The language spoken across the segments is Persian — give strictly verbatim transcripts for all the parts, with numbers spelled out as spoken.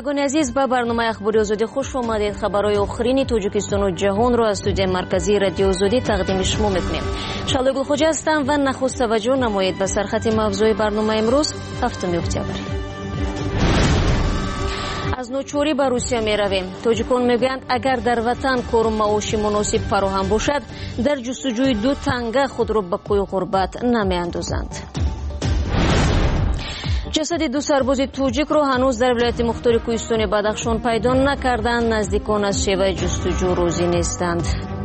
шунавандагони азиз, ба барномаи ахбори озодӣ хуш омадед. Хабарҳои охирини Тоҷикистону ҷаҳонро аз студияи марказии радиои озодӣ тақдими шумо мекунем. Шалои Гулхоҷа ҳастам ва нахуст таваҷҷӯҳ намоед ба сархати мавзӯи барномаи имрӯз ҳафтуми октябр. аз ночорӣ ба Русия меравем. Тоҷикон мегӯянд, агар дар ватан кору маоши муносиб фароҳам бошад, дар ҷустуҷӯи ду танга худро ба кӯи ғурбат намеандозанд. ҷасади ду сарбози тоҷикро ҳанӯз дар вилояти мухтори кӯҳистони Бадахшон пайдо накарданд. Наздикон аз шеваи ҷустуҷӯ розӣ нестанд.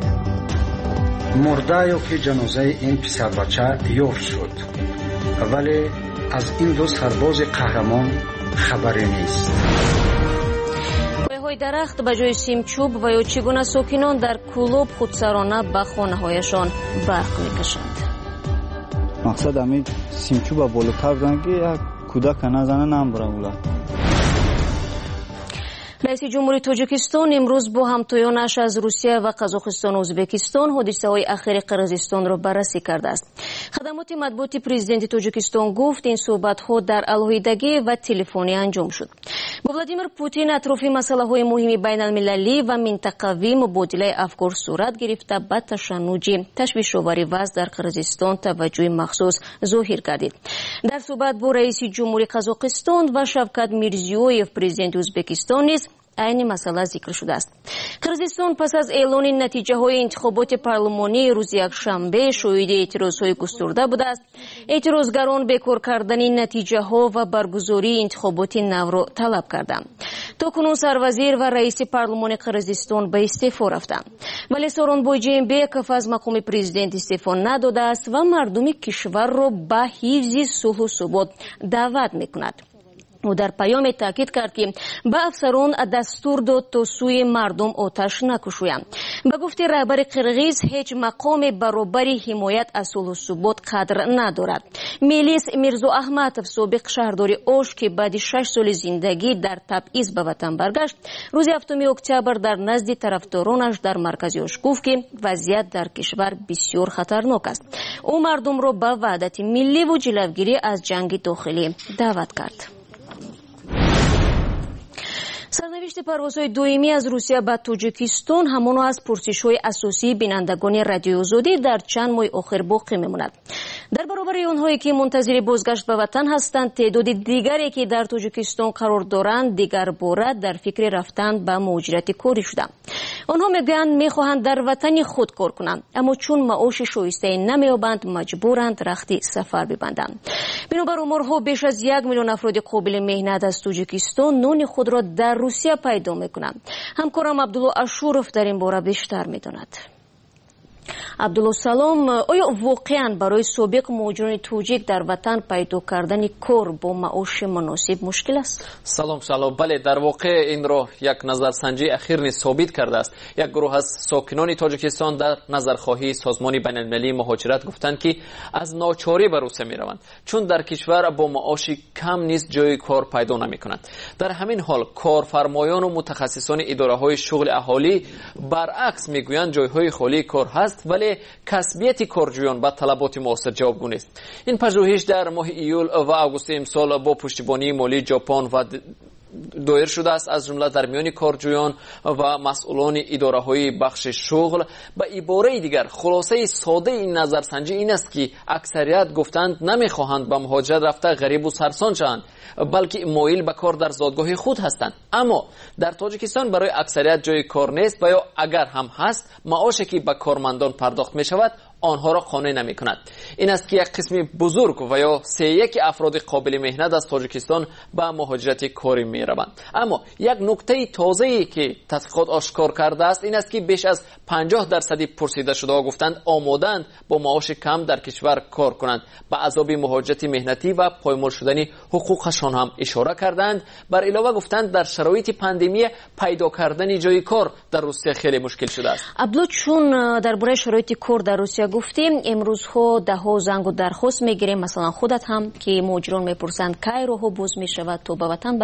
мурда ё ки ҷанозаи ин писарбача ёфт шуд, вале аз ин ду сарбози қаҳрамон хабаре нест. пояҳои дарахт ба ҷои симчӯб ва ё чӣ гуна сокинон дар Кӯлоб худсарона ба хонаҳояшон барқ мекашанд. мақсад ҳамин симчӯба болотар буданд ки як кӯдака назана намбурам. раиси ҷумҳурии Тоҷикистон имрӯз бо ҳамтоёнаш аз Русия ва Қазоқистону Ӯзбекистон ҳодисаҳои ахири Қирғизистонро баррасӣ кардааст. хадамоти матбуоти президенти Тоҷикистон гуфт, ин суҳбатҳо дар алоҳидагӣ ва телефонӣ анҷом шуд. бо Владимир Путин атрофи масъалаҳои муҳими байналмилалӣ ва минтақавӣ мубодилаи афкор сурат гирифта, ба ташаннуҷи ташвишовари вазъ дар Қирғизистон таваҷҷӯҳи махсус зоҳир гардид. дар суҳбат бо раиси ҷумҳурии Қазоқистон ва Шавкат Мирзиёев президенти Ӯзбекистон низ айни масъала зикр шудааст. Қирғизистон пас аз эълони натиҷаҳои интихоботи парлумонии рӯзи якшанбе шоҳиди эътирозҳои густурда будааст. эътирозгарон бекор кардани натиҷаҳо ва баргузории интихоботи навро талаб карданд. то кунун сарвазир ва раиси парлумони Қирғизистон ба истеъфо рафтанд, вале Сооронбой Ҷэймбеков аз мақоми президент истеъфо надодааст ва мардуми кишварро ба ҳифзи сулҳу субот даъват мекунад. ӯ дар паёме таъкид кард, ки ба афсарон дастур дод то сӯи мардум оташ накушоянд. ба гуфти раҳбари қирғиз, ҳеҷ мақоми баробари ҳимоят аз сулҳу субот қадр надорад. Мелис Мирзо Аҳматов, собиқ шаҳрдори Ош, ки баъди шаш соли зиндагӣ дар табъиз ба ватан баргашт, рӯзи ҳафтуми октябр дар назди тарафдоронаш дар маркази Ош гуфт, ки вазъият дар кишвар бисёр хатарнок аст. ӯ мардумро ба ваҳдати милливу ҷилавгирӣ аз ҷанги дохилӣ даъват кард. сарнавишти парвозҳои доимӣ аз Русия ба Тоҷикистон ҳамоно аз пурсишҳои асосии бинандагони радиои озодӣ дар чанд моҳи охир боқӣ мемонад. дар баробари онҳое, ки мунтазири бозгашт ба ватан ҳастанд, теъдоди дигаре, ки дар Тоҷикистон қарор доранд, дигарбора дар фикри рафтан ба муҳоҷирати корӣ шуданд. онҳо мегӯянд, мехоҳанд дар ватани худ кор кунанд, аммо чун маоши шоистае намеёбанд, маҷбуранд рахти сафар бибанданд. бинобар оморҳо, беш аз як миллион афроди қобили меҳнат аз Тоҷикистон нони худро дар Русия пайдо мекунанд. ҳамкорам Абдулло Ашуров дар ин бора бештар медонад. Абдулло, салом. оё воқеан барои собиқ муҳоҷирони тоҷик дар ватан пайдо кардани кор бо маоши муносиб мушкил аст? салом шалом. бале, дар воқеъ инро як назарсанҷии ахир низ собит кардааст. як гурӯҳ аз сокинони Тоҷикистон дар назархоҳии созмони байналмилалии муҳоҷират гуфтанд, ки аз ночорӣ ба Русия мераванд, чун дар кишвар бо маоши кам низ ҷои кор пайдо намекунанд. дар ҳамин ҳол корфармоёну мутахассисони идораҳои шуғли аҳолӣ баръакс мегӯянд, ҷойҳои холии кор ҳаст, вале касбияти корҷӯён ба талаботи муосир ҷавобгӯ нест. ин пажӯҳиш дар моҳи июл ва августи имсол бо пуштибонии молии ҷопон ва доир шудааст, аз ҷумла дар миёни корҷӯён ва масъулони идораҳои бахши шуғл. ба ибораи дигар, хулосаи содаи ин назарсанҷӣ ин аст, ки аксарият гуфтанд намехоҳанд ба муҳоҷират рафта ғарибу сарсон шаванд, балки моил ба кор дар зодгоҳи худ ҳастанд. аммо дар Тоҷикистон барои аксарият ҷои кор нест ва ё агар ҳам ҳаст, маоше ки ба кормандон пардохт мешавад, онҳоро қонеъ намекунад. ин аст, ки як қисми бузург ва ё сеяки афроди қобили меҳнат аз Тоҷикистон ба муҳоҷирати корӣ мераванд. аммо як нуктаи тозае, ки тадқиқот ошкор кардааст, ин аст, ки беш аз панҷоҳ дарсади пурсидашудаҳо гуфтанд омодаанд бо маоши кам дар кишвар кор кунанд. ба азоби муҳоҷирати меҳнатӣ ва поймол шудани ҳуқуқашон ҳам ишора карданд. бар илова гуфтанд, дар шароити пандемия пайдо кардани ҷои кор дар Русия хеле мушкил шудааст. Абдулло, чун дар бораи шароити кор дар Русия гуфтем, имрӯзҳо даҳо зангу дархост мегирем, масалан худат ҳам, ки муҳоҷирон мепурсанд кай роҳҳо боз мешавад то ба ватан баргарданд.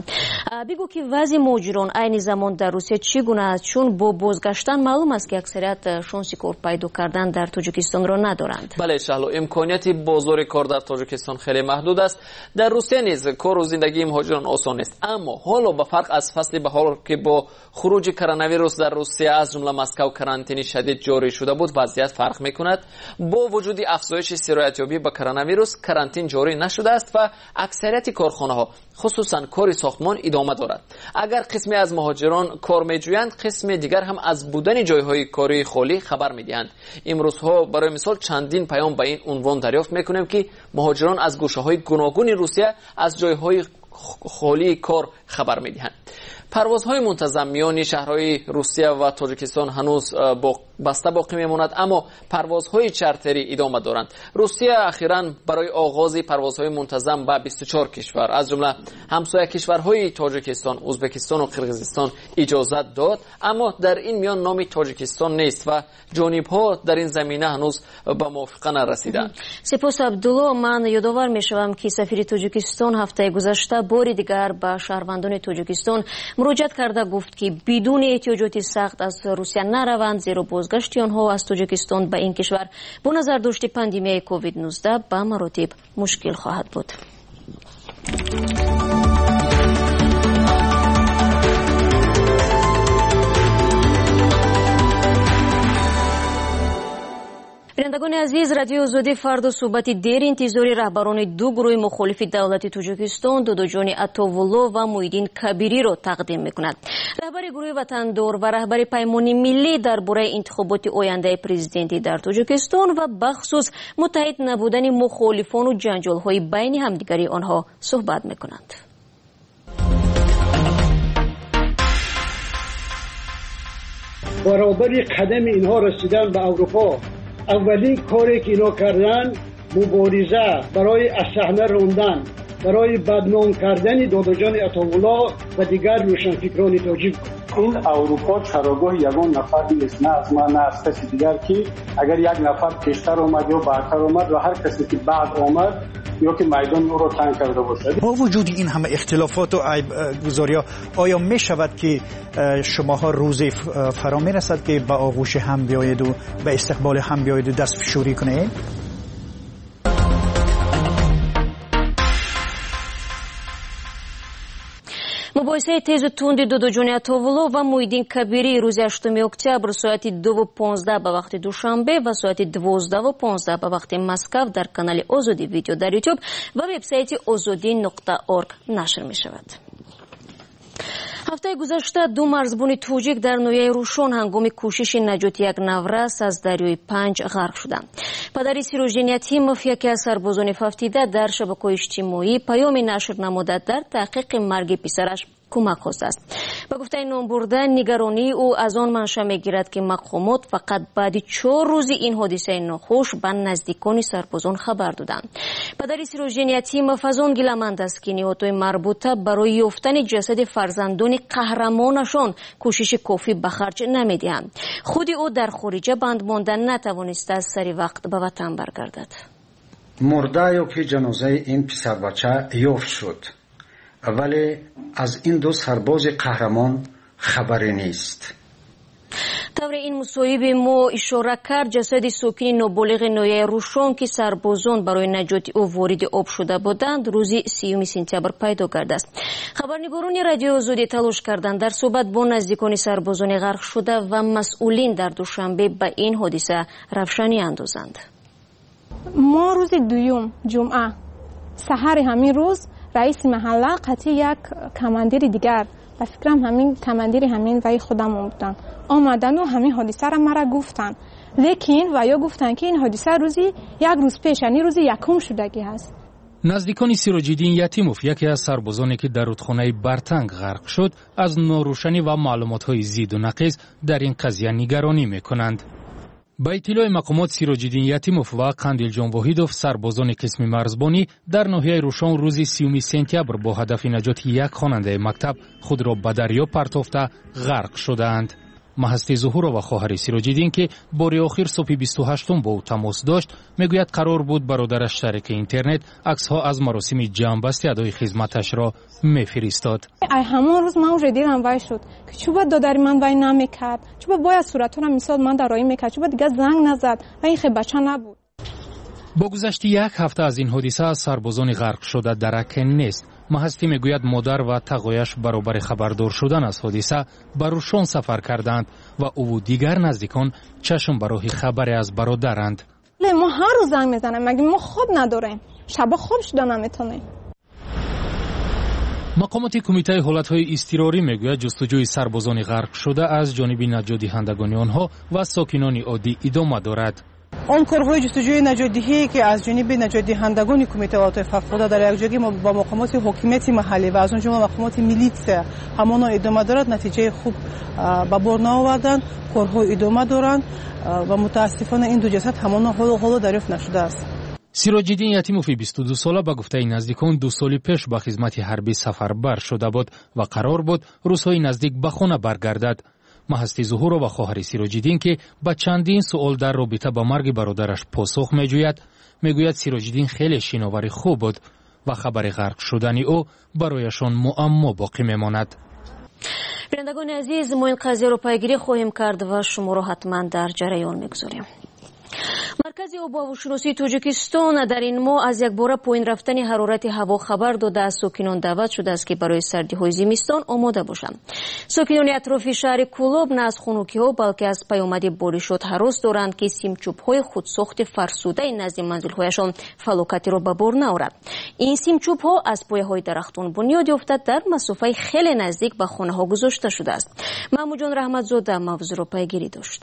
بگو که وضع مهاجران عین زمان در روسیه چگونه است، چون با بازگشتن معلوم است که اکثریت شانس کار پیدا کردن در تاجیکستان را ندارند. بله شهلا، امکانیت بازار کار در تاجیکستان خیلی محدود است. در روسیه نیز کار و زندگی مهاجران آسان است، اما حالا به فرق از فصل بهار که با خروج کرونا ویروس در روسیه از جمله مسکو کرانتینی شدید جاری شده بود وضعیت فرق میکند. با وجود افزایش سرایت‌یابی با کرونا ویروس کرانتین جاری نشده است و اکثریت کارخانه‌ها خصوصا کار ساختمان ادامه دارد. اگر قسمی از مهاجران کار میجویند، قسم دیگر هم از بودن جایهای کاری خالی خبر میدهند. امروزها برای مثال چندین پیام به این عنوان دریافت میکنیم که مهاجران از گوشه‌های گوناگون روسیه از جایهای خالی کار خبر میدهند. پروازهای منتظم میان شهرهای روسیه و تاجیکستان هنوز با بسته باقی میماند، اما پروازهای چارتری ادامه دارند. روسیه اخیراً برای آغاز پروازهای منتظم به بیست و چهار کشور از جمله همسایه کشورهای تاجیکستان، ازبکستان و قرقیزستان اجازت داد، اما در این میان نام تاجیکستان نیست و جانبها در این زمینه هنوز به موافقه نرسیدند. سپاس عبدالله. من یادآور میشوم که سفیر تاجیکستان هفته گذشته بار دیگر به شهروندان تاجیکستان مراجعت کرده گفت که بدون احتیاجات سخت از روسیه نروند، زیرا بازگشت آنها از تاجیکستان به این کشور با نظر داشت پاندمی کووید نوزده به مراتب مشکل خواهد بود. بینندگان عزیز، رادیو آزادی فردا صحبت دیر انتظاری رهبران دو گروه مخالف دولت تاجیکستان دودوجان عطاالله و محیدین کبیری را تقدیم میکند. رهبر گروه وطندار و رهبر پیمان ملی درباره انتخابات آینده پرزیدنتی در تاجیکستان و بخصوص متحد نبودن مخالفان و جنجال‌های بین همدیگری آنها صحبت میکنند. برابر قدم اینها رسیدن به اروپا، اولین کاری که اینا کردن مبارزه برای از صحنه راندن، برای بدنام کردن داداجان عطاالله و دیگر روشنفکران تاجیک. این اروپا چراگاه یگان نفر نیست، نه از ما نه از کسی دیگر، که اگر یک نفر پیشتر آمد یا بعدتر آمد و هر کسی که بعد آمد یا که میدان او را تنگ کرده باشد. با وجود این همه اختلافات و عیب گذاری‌ها، آیا می شود که شماها روزی فرا می رسد که به آغوش هم بیایید و به استقبال هم بیایید و دست فشاری کنید؟ مباحثه تیز و تند دودوجان عطاالله و محیدین کبیری روز هشتم اکتبر ساعت دو و پانزده به وقت دوشنبه و ساعت دوازده و پانزده به وقت مسکو در کانال آزادی ویدیو در یوتیوب و وبسایت آزادی نقطه اورگ نشر می شود. هفته گذشته دو مرزبان توجیک در نویه روشون هنگام کوشش نجات یک نورس از دریای پنج غرق شدند. پدر سیروژین یتیموف یکی از سربازان ففتیده در شبکه‌های اجتماعی پیام نشر نموده در تحقیق مرگ پسرش کمک خواسته است. با گفته نامبرده نگرانی او از آن منشأ میگیرد که مقامات فقط بعد چهار روز این حادثه ناخوش به نزدیکان سربازان خبر دادند. پدر سیروژین یتیموف از آن گیله‌مند است که نهادهای مربوطه برای یافتن جسد فرزندان قهرمانشان کوشش کافی به خرج نمیدهند. خود او در خارج بند ماندن نتوانسته از سری وقت به وطن برگردد. مرده یا که جنازه این پسر بچه یافت شد، ولی از این دو سرباز قهرمان خبری نیست. طور این مصاحبه ما اشاره کرد جسد ساکن نابالغ نویه روشون که سربازان برای نجات او وارد آب شده بودند روز سیوم سپتامبر پیدا کرده است. خبرنگاران رادیو آزادی تلاش کردند در صحبت با نزدیکان سربازان غرق شده و مسئولین در دوشنبه به این حادثه روشنی اندازند. ما روز دوم جمعه سحر همین روز رئیس محله قطعی یک کماندیر دیگر و فکرم همین کماندیر همین وی خودم بودن آمدن و همین حادثه را مرا گفتن، لیکن و یا گفتن که این حادثه روزی یک روز پیش یعنی روز یکم شدگی هست. نزدیکان سیروجیدین یتیموف یکی از سربازانی که در رودخانه برتنگ غرق شد از ناروشنی و معلومات‌های زید و نقیض در این قضیه نگرانی می‌کنند. با اطلاع مقامات سیروجیدین یتیموف و قندیل جان واحیدوف سربازان قسم مرزبانی در ناحیه روشان روز سیوم سپتامبر با هدف نجات یک خواننده مکتب خود را به دریا پرتافته غرق شدند. маҳасти зуҳурова خواهر سیروجیدین که باری آخر صبح بیست و هشتم با او تماس داشت میگوید قرار بود برادرش شریک اینترنت عکس‌ها از مراسم جمع‌بستی ادای خدمتش را میفرستاد. ای همون روز من اونجا دیدم وای شد که چوبا دادری من وای نمیکرد، چوبا باید صورتو را مثال من درایی میکرد، چوبا دیگه زنگ نزد و این خیلی بچه نبود. با گذشت یک هفته از این حادثه از سربازان غرق شده درک نیست. محستی میگوید مادر و تقایش برابر خبردار شدن از حادثه بروشان سفر کردند و او و دیگر نزدیکان چشم برای خبر از برادرند. ما هر روز زنگ میزنیم، مگه ما خواب نداریم؟ شبا خواب شده نمیتونیم. مقامات کمیته حالتهای اضطراری میگوید جستجوی سربازان غرق شده از جانب نجات دهندگان آنها و ساکنان عادی ادامه دارد. آن کارهای جستجوی نجات‌دهی که از جانب نجات دهندگان کمیته حالات فوق‌العاده در یک جایی با مقامات حکومتی محلی و از اون جمله مقامات میلیتسیا همان ادامه دارد، نتیجه خوب به بار نآوردند، کارها ادامه دارند و متاسفانه این دو جسد همان حالا حالا دریافت نشده است. سیراج‌الدین یتیموفی بیست و دو ساله به گفته نزدیکان دو سال پیش به خدمت حربی سفربر شده بود و قرار بود روزهای نزدیک به خانه برگردد. محستی ظهور و خواهر سیراج‌الدین که با چندین سوال در رابطه با مرگ برادرش پاسخ میجوید، میگوید سیراج‌الدین خیلی شناوری خوب بود و خبر غرق شدن او برایشان معما باقی میماند. بینندگان عزیز، ما این قضیه رو پیگیری خواهیم کرد و شما را حتما در جریان میگذاریم. مرکز آب و هواشناسی تاجیکستان در این ماه از یک باره پایین رفتن حرارت هوا خبر داده از ساکنان دعوت شده است که برای سردی های زمستان آماده باشند. ساکنان اطراف شهر کولوب نه از خنکی ها بلکه از پیامد بارشات هراس دارند که سیمچوب های خودساخت فرسوده نزد منزل هایشان فلاکتی را به بار نآورد. این سیمچوب ها از پایه های درختان بنیاد یافته در مسافه خیلی نزدیک به خانه ها گذاشته شده است. محمود جان رحمتزاده موضوع را پیگیری داشت.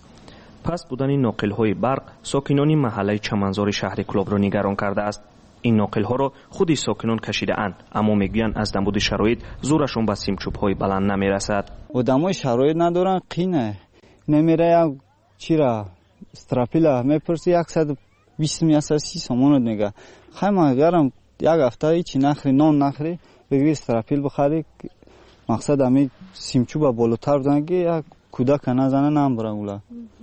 پس بودن ناقل‌های برق ساکنان محله چمنزار شهر کولوب را نگران کرده است. این ناقل‌ها را خودی ساکنان کشیده اند، اما میگویند از نبود شرایط زورشون به سیمچوب‌های بلند نمیرسد. آدمای شرایط ندارن، قینه نمیره. چرا استراپیلا میپرسی صد و بیست میاساسی سامان میگه خیلی اگرم یک هفته هیچ نخری نان نخری بگی استراپیل بخری، مقصد همین سیمچوب بالاتر بزنگی یک کودک نزنه نمیبره. اولا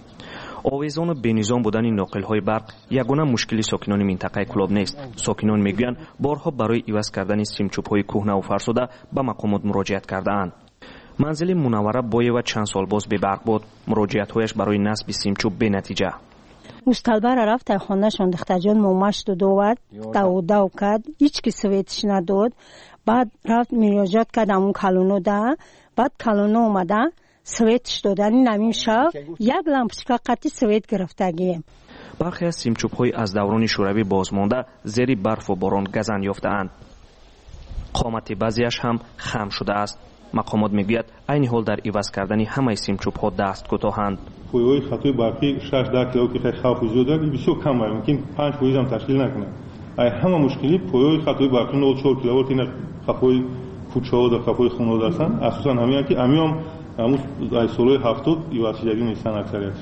آویزان و بنظام بودن این ناقل‌های برق یگانه مشکلی ساکنان منطقه کولوب نیست. ساکنان میگویند بارها برای عوض کردن سیمچوب‌های کهنه و فرسوده به مقامات مراجعت کرده‌اند. منزل منوره بایه و چند سال باز به برق بود. مراجعت‌هایش برای نصب سیمچوب به نتیجه. مستلبر رفت خانه‌شان دخترجان ماماش دو دوت دو دو کرد، هیچ کی سویتش نداد. بعد رفت مراجعت کرد همون کالونو ده، بعد کالونو اومده سویتش دادن نمیم شب یک لامپشکا قطعی سویت گرفتگی. برخی از سیمچوب‌های از دوران شوروی بازمانده زیر برف و باران گزن یافته‌اند. قامت بعضیش هم خم شده است. مقامات میگوید عین حال در عوض کردن همه سیمچوب‌ها دست کوتاهند. پایه‌های خطی برقی شش دقیقه که خیلی خوف زیاد داره بسیار کم است، ممکن پنج پایه هم تشکیل نکنه. ای همه مشکلی پایه‌های خطی برقی نود و چهار کیلووات این خطای کوچه ها و خطای خونه هستند. اساساً همین که امیام همون از سالهای هفتاد ایواسیدگی نیستن اکثریت.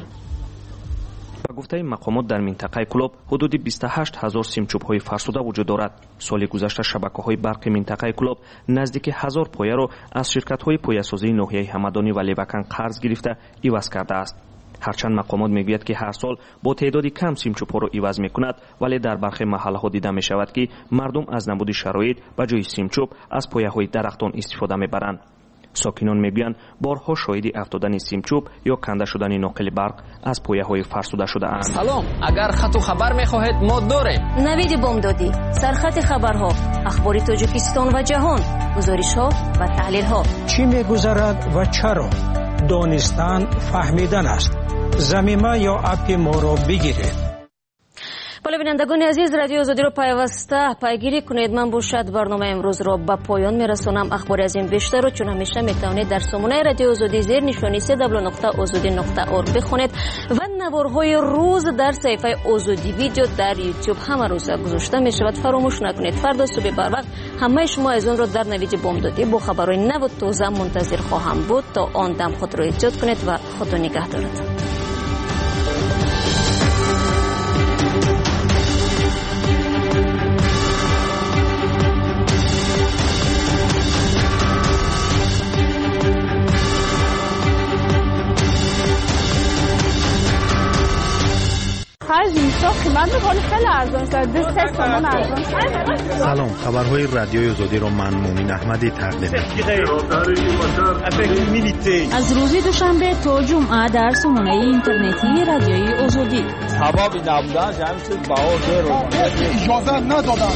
با گفته مقامات در منطقه کولوب حدود بیست و هشت هزار سیمچوب‌های فرسوده وجود دارد. سال گذشته شبکه‌های برق منطقه کولوب نزدیک هزار پایه را از شرکت‌های پایه‌سازی ناحیه همدانی و لیوکن قرض گرفته عوض کرده است. هرچند مقامات میگوید که هر سال با تعدادی کم سیمچوب‌ها را عوض می‌کند، ولی در برخی محله‌ها دیده می‌شود که مردم از نبود شرایط به جای سیمچوب از پایه‌های درختان استفاده می‌برند. ساکنان میگویند بارها شاهدی افتادن سیمچوب یا کنده شدن ناقل برق از پایه‌های فرسوده شده اند. سلام، اگر خط و خبر میخواهید ما داریم. نوید بامدادی، سرخط خبرها، اخبار تاجیکستان و جهان، گزارش‌ها و تحلیل‌ها. چی میگذرد و چرا؟ دانستن فهمیدن است. زمینه یا اپ ما را بگیرید. بالا بینندگان عزیز، رادیو آزادی را پیوسته پیگیری کنید. من باشد برنامه امروز را به پایان میرسانم. اخبار از این بیشتر را چون همیشه میتوانید در سامانه رادیو آزادی زیر نشانی سه دبلیو نقطه آزادی نقطه اورگ بخونید و نوارهای روز در صفحه آزادی ویدیو در یوتیوب همه روز گذاشته می شود. فراموش نکنید فردا صبح بر وقت همه شما از اون را در نوید بامدادی با خبرهای نو و تازه منتظر خواهم بود. تا آن دم خود را ایجاد کنید و خود را نگه دارید. خرج اینستا قیمت میکنه خیلی ارزان شد. سه تومن ارزان شد. سلام، خبرهای رادیوی آزادی رو من مومین احمدی تقدیم می‌کنم. از روز دوشنبه تا جمعه در سامانه اینترنتی رادیوی آزادی. سبب نبودن همین چیز باور رو اجازه ندادن.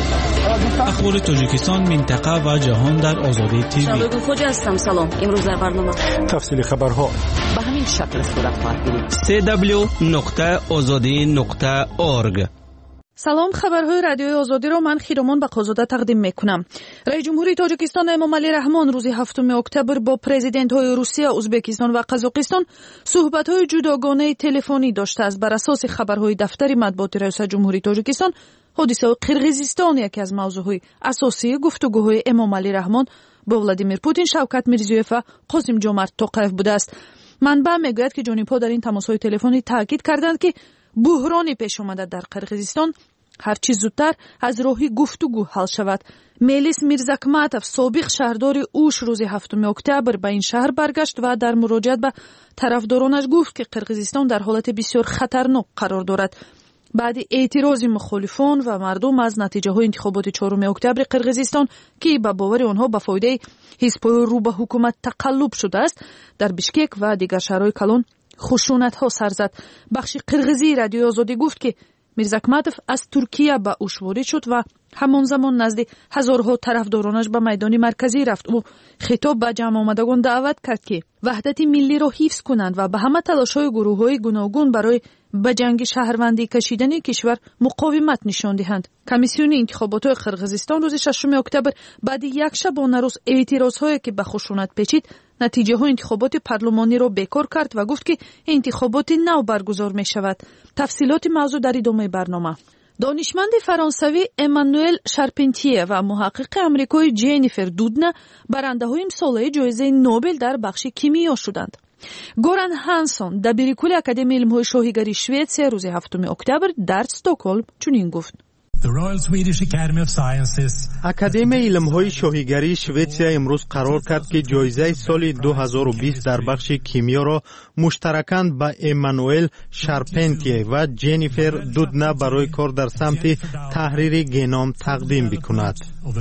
اخبار تاجیکستان، منطقه و جهان در آزادی تیوی. شباب خوش هستم. سلام. امروز در برنامه تفصیل خبرها به همین شکل صورت خواهد گرفت. سی دبلیو نقطه آزادی نقطه اورگ. سلام، خبرهای رادیوی آزادی رو من خیرمان بقازاده تقدیم میکنم. رئیس جمهوری تاجیکستان امامعلی رحمان روز هفتم اکتبر با پرزیدنت های روسیه، ازبکستان و قزاقستان صحبت های جداگانه تلفنی داشته است. بر اساس خبرهای دفتر مطبوعات رئیس جمهوری تاجیکستان، حادثه قرقیزستان یکی از موضوعهای اساسی گفتگوهای امامعلی رحمان با ولادیمیر پوتین، شوکت میرزیویف و قاسم جمعت توقیف بوده است. منبع میگوید که جانب‌ها در این تماس‌های تلفنی تاکید کردند که بحرانی پیش آمده در قرقیزستان هر چیز زودتر از راهی گفتگو حل شود. ملیس میرزاکماتов، سابق شهردار اوش، روز هفتم اکتبر به این شهر برگشت و در مراجعت به طرفدارانش گفت که قرقیزستان در حالت بسیار خطرناک قرار دارد. بعد اعتراض مخالفان و مردم از نتیجه های انتخابات چهارم اکتبر قرقیزستان که به باور آنها به فایده حزب رو به حکومت تقلب شده است، در بشکک و دیگر شهرهای کلان خشونت ها سر زد. بخش قرقیزی رادیوی آزادی گفت که میرزاکماتov از ترکیه به اوش وارد شد و همان زمان نزد هزارها طرفدارانش به میدان مرکزی رفت. او خطاب به جمع آمدگان دعوت کرد که وحدت ملی را حفظ کنند و به همه تلاش‌های گروه‌های گوناگون برای به جنگ شهروندی کشیدن کشور مقاومت نشان دهند. کمیسیون انتخابات قرقیزستان روز ششم اکتبر بعد یک شبانه روز اعتراض‌هایی که به خشونت پیچید، نتیجه های انتخابات پارلمانی را بیکار کرد و گفت که انتخابات نو برگزار می شود. تفصیلات موضوع در ادامه برنامه. دانشمند فرانسوی امانوئل شارپنتیه و محقق آمریکایی جنیفر دودنا برنده های امساله جایزه نوبل در بخش کیمیا شدند. گوران هانسون، دبیرکل اکادمی علم‌های شاهیگری شوئدیا، روز هفتم اکتبر در استکهلم چنین گفت: اکادمی علم‌های شاهیگری شوئدیا امروز قرار کرد که جایزه سال دو هزار و بیست در بخش کیمیا را مشترکاً به امانوئل شارپنتیه و جنیفر دودنا برای کار در سمت تحریر ژنوم تقدیم بکند.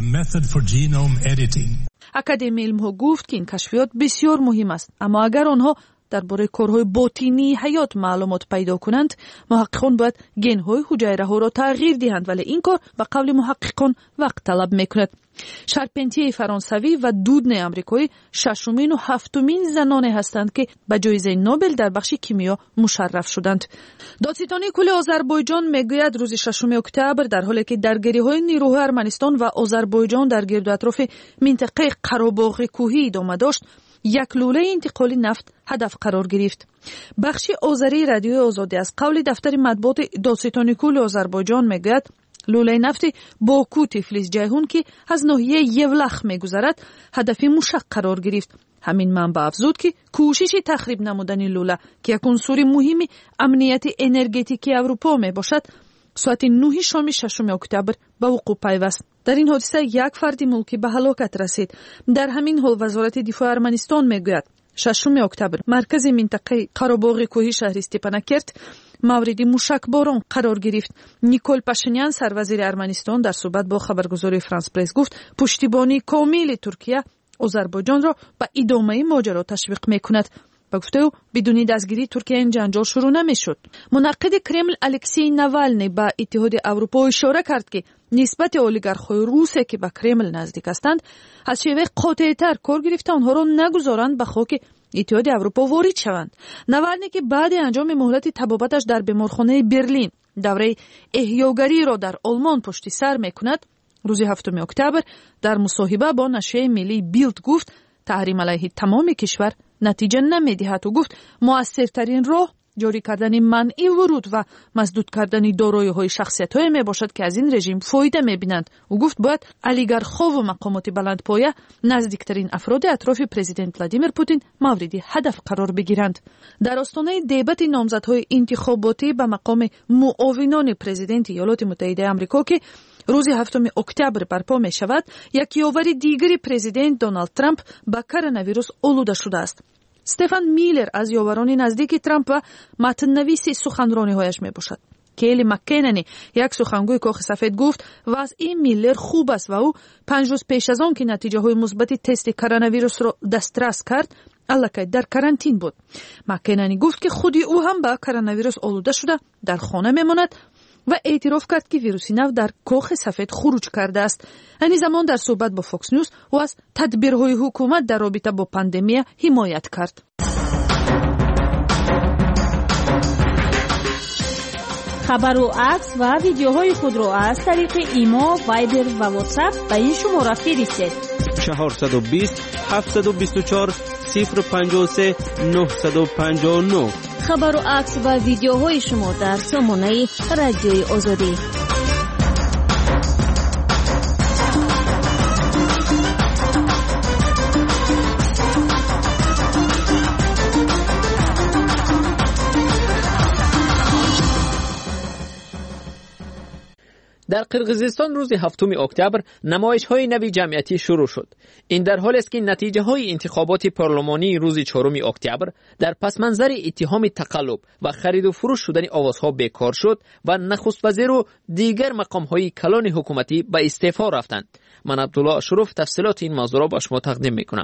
اکادمی علم‌ها گفت که این کشفیات بسیار مهم است، اما اگر آنها درباره کارهای باطنی حیات معلومات پیدا کنند، محققان باید گن‌های حجره ها را تغییر دهند، ولی این کار به قول محققان وقت طلب میکند. شارپنتیه فرانسوی و دودن آمریکایی ششمین و هفتمین زنانی هستند که به جایزه نوبل در بخش کیمیا مشرف شدند. دادستانی کل آذربایجان میگوید روز ششم اکتبر در حالی که درگیری‌های نیروهای ارمنستان و آذربایجان در گرد و اطراف منطقه قره‌باغ کوهی ادامه داشت، یک لوله انتقالی نفت هدف قرار گرفت. بخش آذری رادیوی آزادی از قول دفتر مطبوعات دادستانی کل آذربایجان میگوید لوله نفت باکو تفلیس جیهون که از ناحیه یولخ میگذرد هدف مشخص قرار گرفت. همین منبع افزود که کوشش تخریب نمودن لوله که یک عنصر مهم امنیت انرژتیکی اروپا می باشد، ساعت نه شام ششم اکتبر به وقوع پیوست. در این حادثه یک فرد ملکی به هلاکت رسید. در همین حال وزارت دفاع ارمنستان میگوید ششم اکتبر مرکز منطقه قره‌باغ کوهی شهر استپاناکرت مورد موشکباران قرار گرفت. نیکول پاشینیان، سروزیر ارمنستان، در صحبت با خبرگزاری فرانس پرس گفت پشتیبانی کامل ترکیه آذربایجان را به ادامه ماجرا تشویق میکند. با گفته او بدون دستگیری ترکیه این جنجال شروع نمیشد. منعقد کرمل الکسی ناوالنی به اتحاد اروپا اشاره کرد که نسبت اولیگارخ‌های روسیه که به کرمل نزدیک هستند از شیوه قاطع‌تر کار گرفته آنها را نگذارند به خاک اتحاد اروپا وارد شوند. ناوالنی که بعد انجام مهلت طبابتش در بیمارخانه برلین دوره احیاگری را در آلمان پشت سر میکند، روز هفتم اکتبر در مصاحبه با نشریه ملی بیلد گفت تحریم علیه تمام کشور نتیجه نمیدهد و گفت مؤثرترین راه جاری کردن منع ورود و مسدود کردن دارایی‌های شخصیت‌های می باشد که از این رژیم فایده می‌بینند. او گفت باید اولیگارخ‌ها و مقامات بلندپایه نزدیکترین افراد اطراف پرزیدنت ولادیمیر پوتین مورد هدف قرار بگیرند. در آستانه دیبت نامزدهای انتخاباتی به مقام معاونان پرزیدنت ایالات متحده آمریکا که روز هفتم اکتبر برپا می شود، یک یاور دیگری پرزیدنت دونالد ترامپ با کرونا ویروس آلوده شده است. استفان میلر از یاوران نزدیک ترامپ و متن‌نویس سخنرانی‌هایش میباشد. کیلی مک‌کننی یک سخنگوی کاخ سفید گفت وضع میلر خوب است و او پنج روز پیش از آن که نتیجه های مثبت تست کرونا ویروس را دسترس کرد الکی در کرانتین بود. مک‌کننی گفت که خودی او هم به کرونا ویروس آلوده شده در خانه میماند و اعتراف کرد که ویروس نو در کاخ سفید خروج کرده است. این زمان در صحبت با فاکس نیوز و از تدبیرهای حکومت در رابطه با پاندمی حمایت کرد. خبر و عکس و ویدیوهای خود را از طریق ایما، وایبر و واتساپ به این شماره فرستید. چهارصد و بیست هفتصد و بیست و چهار صفر پنجاه و سه نهصد و پنجاه و نه. خبر و عکس و ویدیوهای شما در سامانه رادیوی آزادی. در قرقیزستان روز هفتم اکتبر نمایش‌های نوی جمعیتی شروع شد. این در حالی است که نتیجه‌های انتخابات پارلمانی روز چهارم اکتبر در پس منظر اتهام تقلب و خرید و فروش شدن آوازها بیکار شد و نخست وزیر و دیگر مقام‌های کلان حکومتی به استعفا رفتند. من عبدالله اشرف تفصیلات این موضوع را به شما تقدیم می‌کنم.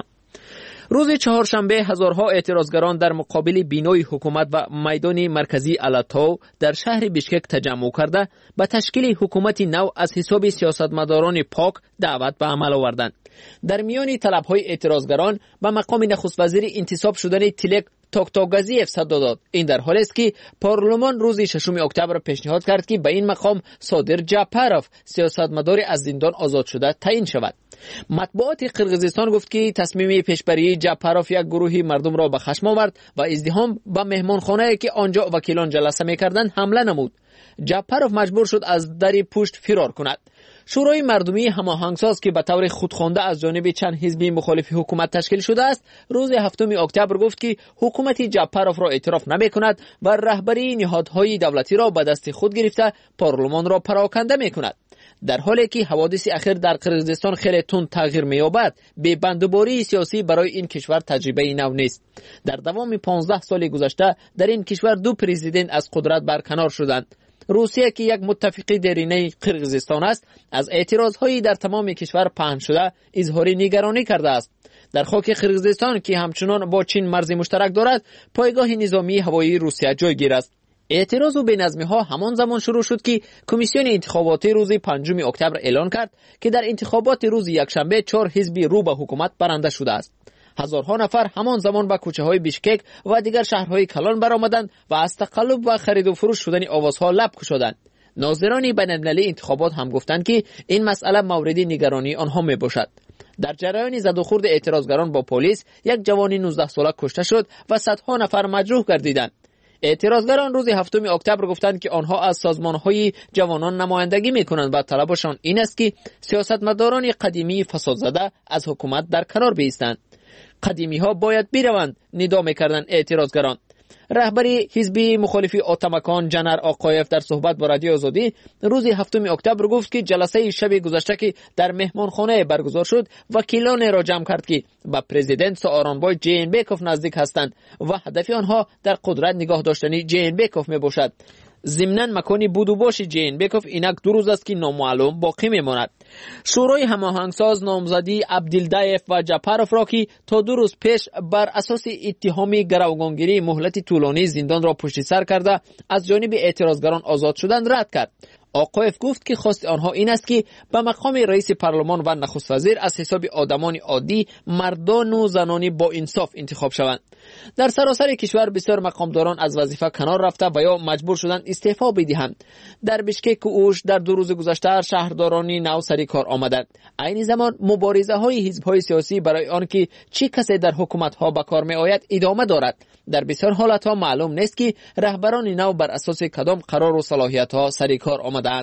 روز چهارشنبه هزارها اعتراضگران در مقابل بینای حکومت و میدان مرکزی الاتو در شهر بیشکک تجمع کرده به تشکیل حکومت نو از حساب سیاستمداران پاک دعوت به عمل آوردند. در میان طلب‌های اعتراضگران به مقام نخست وزیر انتصاب شدن تیلک توکتوگازیف صدا داد. این در حالی است که پارلمان روز ششم اکتبر پیشنهاد کرد که به این مقام صادر جعپروف سیاستمدار از زندان آزاد شده تعیین شود. مطبوعات قرقیزستان گفت که تصمیم پیشبری جعپروف یک گروه مردم را به خشم آورد و ازدحام به مهمانخانه‌ای که آنجا وکیلان جلسه می‌کردند حمله نمود. جعپروف مجبور شد از در پشت فرار کند. شورای مردمی هماهنگساز که به طور خودخوانده از جانب چند حزب مخالف حکومت تشکیل شده است روز هفتم اکتبر گفت که حکومت جعپروف را اعتراف نمی‌کند و رهبری نهادهای دولتی را به دست خود گرفته پارلمان را پراکنده می‌کند. در حالی که حوادث اخیر در قرقیزستان خیلی تند تغییر می‌یابد، به بندوباری سیاسی برای این کشور تجربه نو نیست. در دوام پانزده سال گذشته در این کشور دو پرزیدنت از قدرت برکنار شدند. روسیه که یک متفق دیرینه قرقیزستان است از اعتراضهایی در تمام کشور پهن شده اظهار نگرانی کرده است. در خاک قرقیزستان که همچنان با چین مرز مشترک دارد پایگاه نظامی هوایی روسیه جایگیر است. اعتراض و بی‌نظمی ها همان زمان شروع شد که کمیسیون انتخاباتی روز پنجم اکتبر اعلان کرد که در انتخابات روز یکشنبه چهار حزب رو به حکومت برنده شده است. هزارها نفر همان زمان به کوچه های بیشکک و دیگر شهرهای کلان برآمدند و از تقلب و خرید و فروش شدن آوازها لب گشودند. ناظران بین‌المللی انتخابات هم گفتند که این مسئله مورد نگرانی آنها می باشد. در جریان زد و خورد اعتراضگران با پلیس یک جوان نوزده ساله کشته شد و صدها نفر مجروح گردیدند. اعتراضگران روز هفتم اکتبر گفتند که آنها از سازمان‌های جوانان نمایندگی می‌کنند و طلبشان این است که سیاستمداران قدیمی فساد زده از حکومت در کنار بایستند. قدیمی ها باید بروند ندا می‌کردند اعتراضگران. رهبری حزب مخالفی آتمکان جنر آقایف در صحبت با رادیو آزادی روز هفتم اکتبر گفت که جلسه شب گذشته که در مهمانخانه برگزار شد وکیلان را جمع کرد که به پرزیدنت سوارانبای جینبکوف نزدیک هستند و هدف آنها در قدرت نگاه داشتن جینبکوف می باشد. ضمناً مکانی بود و باش جینبکوف اینک دو روز است که نامعلوم باقی میماند. شورای هماهنگساز نامزدی عبدالدایف و جعپروف را که تا دو روز پیش بر اساس اتهام گروگانگیری مهلت طولانی زندان را پشت سر کرده از جانب اعتراضگران آزاد شدند رد کرد. آقایف گفت که خواست آنها این است که به مقام رئیس پارلمان و نخست وزیر از حساب آدمان عادی مردان و زنان با انصاف انتخاب شوند. در سراسر کشور بسیار مقامداران از وظیفه کنار رفته و یا مجبور شدند استعفا بدهند. در بیشکک و اوش در دو روز گذشته شهردارانی نو سر کار آمدند. عین زمان مبارزه های حزب های سیاسی برای آنکه چه کسی در حکومت ها به کار می آید ادامه دارد. در بسیار حالت ها معلوم نیست که رهبران نو بر اساس کدام قرار و صلاحیت ها سر کار آمدند.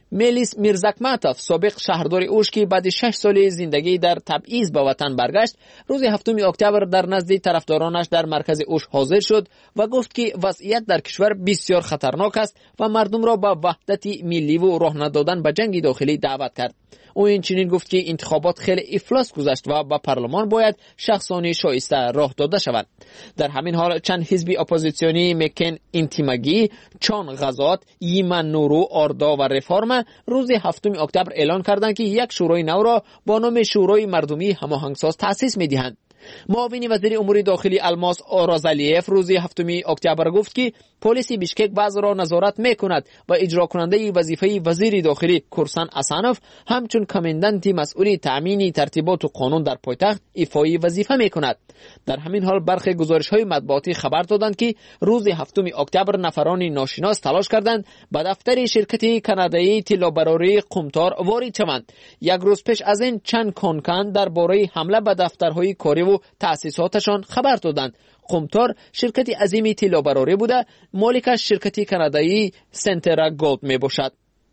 میلیس میرزاکماتوف سابق شهردار اوش که بعد شش سال زندگی در تبعیض به وطن برگشت، روز هفتم اکتبر در نزد طرفدارانش در مرکز اوش حاضر شد و گفت که وضعیت در کشور بسیار خطرناک است و مردم را به وحدت ملی و راه ندادن به جنگ داخلی دعوت کرد. او این چنین گفت که انتخابات خیلی افلاس گذشت و به پارلمان باید شخصانی شایسته راه داده شود. در همین حال چند حزب اپوزیسیونی مکن انتیماگی، چان غزات، یمن نورو، آردا و رفارم روز هفتم اکتبر اعلان کردند که یک شورای نو را با نام شورای مردمی هماهنگساز تأسیس می‌دهند. معاون وزیر امور داخلی الماس آرازالیف روز هفتم اکتبر گفت که پلیس بیشکک بعض را نظارت میکند و اجرا کننده وظیفه وزیر داخلی کورسان اسانوف همچون کماندانت مسئول تامین ترتیبات و قانون در پایتخت ایفای وظیفه میکند. در همین حال برخی گزارش‌های مطبوعاتی خبر دادند که روز هفتم اکتبر نفران ناشناس تلاش کردند به دفتر شرکت کانادایی طلابراری قمتار وارد شوند. یک روز پیش از این چند کانکان درباره حمله به دفترهای کاری و تأسیساتشان خبر دادند. قمتار شرکت عظیمی طلابراری بوده، مالکش شرکت کانادایی سنترا گولد می باشد.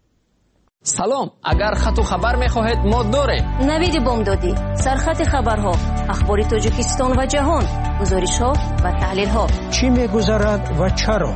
سلام، اگر خط و خبر می خواهید ما داریم. نوید بامدادی، سرخط خبرها، اخبار تاجیکستان و جهان، گزارش ها و تحلیل ها. چی می گذرد و چرا؟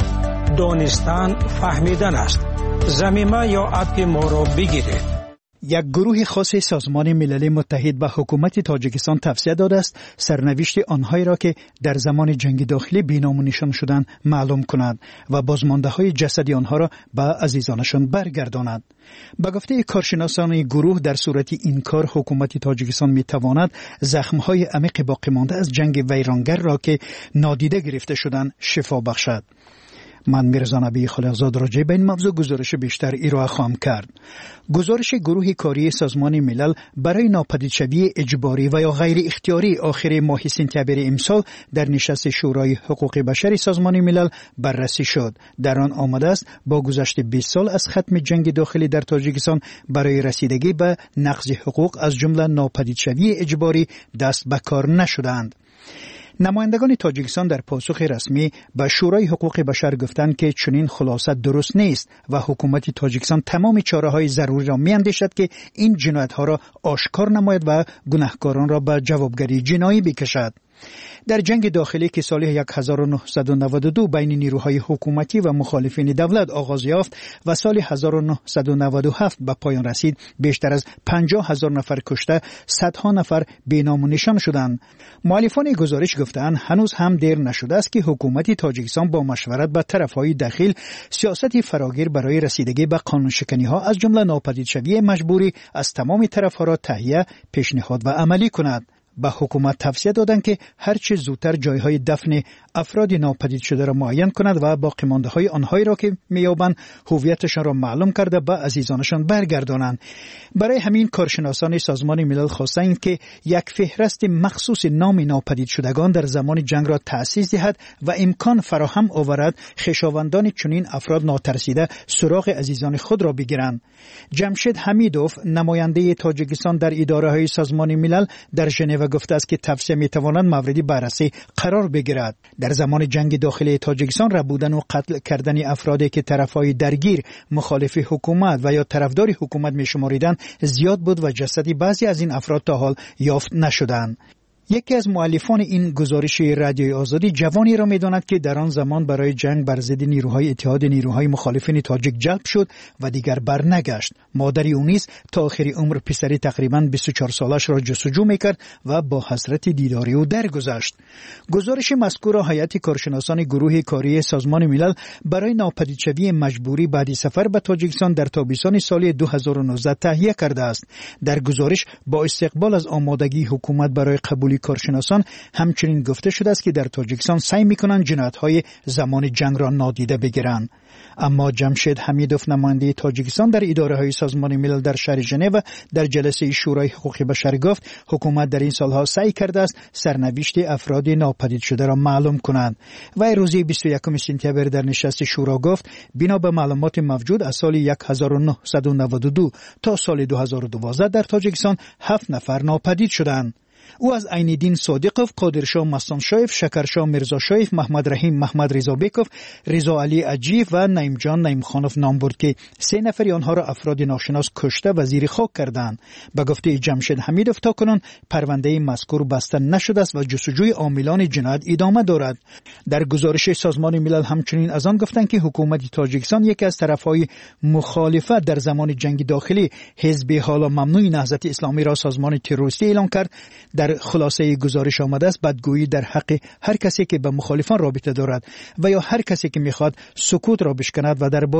دانستن فهمیدن است. زمینه یا اپ ما را بگیرید. یک گروه خاص سازمان ملل متحد به حکومت تاجیکستان توصیه داده است سرنوشت آنهایی را که در زمان جنگ داخلی بی‌نام و نشان شدند معلوم کند و بازمانده‌های جسدی آنها را به عزیزانشان برگرداند. به گفته کارشناسان گروه در صورت این کار حکومت تاجیکستان می‌تواند زخم‌های عمیق باقی مانده از جنگ ویرانگر را که نادیده گرفته شدند شفا بخشد. من میرزا نبی خالقزاد راجع به این موضوع گزارش بیشتر ارائه خواهم کرد. گزارش گروه کاری سازمان ملل برای ناپدیدشوی اجباری و یا غیر اختیاری آخر ماه سپتامبر امسال در نشست شورای حقوق بشر سازمان ملل بررسی شد. در آن آمده است با گذشت بیست سال از ختم جنگ داخلی در تاجیکستان برای رسیدگی به نقض حقوق از جمله ناپدیدشوی اجباری دست به کار نشدند. نمایندگان تاجیکستان در پاسخ رسمی به شورای حقوق بشر گفتند که چنین خلاصه درست نیست و حکومت تاجیکستان تمام چاره‌های ضروری را می‌اندیشد که این جنایت‌ها را آشکار نماید و گناهکاران را به جوابگری جنایی بکشد. در جنگ داخلی که سال هزار و نهصد و نود و دو بین نیروهای حکومتی و مخالفین دولت آغاز یافت و سال هزار و نهصد و نود و هفت به پایان رسید، بیشتر از پنجاه هزار نفر کشته، صدها نفر بی‌نام و نشان شدند. مؤلفان گزارش گفتند هنوز هم دیر نشده است که حکومت تاجیکستان با مشورت با طرفهای داخل سیاست فراگیر برای رسیدگی به قانون‌شکنی‌ها از جمله ناپدیدشوی مجبوری از تمام طرف‌ها را تهیه، پیشنهاد و عملی کند. به حکومت توصیه دادند که هرچه زودتر جایهای دفن افراد ناپدید شده را معین کند و باقی مانده های آنهایی را که میابند هویتشان را معلوم کرده به عزیزانشان برگردانند. برای همین کارشناسان سازمان ملل خواستند که یک فهرست مخصوص نام ناپدید شدگان در زمان جنگ را تأسیس دهد و امکان فراهم آورد خویشاوندان چنین افراد ناترسیده سراغ عزیزان خود را بگیرند. جمشید حمیدوف نماینده تاجیکستان در اداره های سازمان ملل در ژنو گفته است که توصیه میتواند موردی بررسی قرار بگیرد. در زمان جنگ داخلی تاجیکستان ربودن و قتل کردن افرادی که طرفای درگیر مخالف حکومت و یا طرفدار حکومت میشماریدند زیاد بود و جسدی بعضی از این افراد تا حال یافت نشدند. یکی از مؤلفان این گزارش رادیوی آزادی جوانی را می‌داند که در آن زمان برای جنگ بر ضد نیروهای اتحاد نیروهای مخالفین تاجیک جلب شد و دیگر برنگشت. مادری او نیز تا آخر عمر پسری تقریباً بیست و چهار سالش را جستجو می‌کرد و با حسرت دیداری او درگذشت. گزارش مذکور را هیئت کارشناسان گروه کاری سازمان ملل برای ناپدیدشوی مجبوری بعد سفر به تاجیکستان در تابستان سال دو هزار و نوزده تهیه کرده است. در گزارش با استقبال از آمادگی حکومت برای قبول کارشناسان همچنین گفته شده است که در تاجیکستان سعی می‌کنند جنایت‌های زمان جنگ را نادیده بگیرند. اما جمشید حمیدوف نماینده تاجیکستان در اداره‌های سازمان ملل در شهر ژنو در جلسه شورای حقوق بشر گفت حکومت در این سالها سعی کرده است سرنوشت افراد ناپدید شده را معلوم کند. و روز بیست و یکم سپتامبر در نشست شورا گفت بنا به معلومات موجود از سال هزار و نهصد و نود و دو تا سال دو هزار و دوازده در تاجیکستان هفت نفر ناپدید شدند. او از عین‌الدین صادقوف، قادرشاه مستانشایف، شکرشاه میرزاشایف، محمد رحیم محمد رضابیکوف، رضا علی عجیف و نعیم جان نعیمخانوف نام برد که سه نفر آنها را افراد ناشناس کشته و زیر خاک کردند. به گفته جمشید حمیدوف تاکنون پرونده مذکور بسته نشده است و جستجوی عاملان جنایت ادامه دارد. در گزارش سازمان ملل همچنین از آن گفتند که حکومت تاجیکستان یکی از طرفهای مخالفت در زمان جنگ داخلی حزب حالا ممنوع نهضت اسلامی را سازمان تروریستی اعلام کرد. در خلاصه گزارش آمده است بدگویی در حق هر کسی که به مخالفان رابطه دارد و یا هر کسی که میخواد سکوت را بشکند و در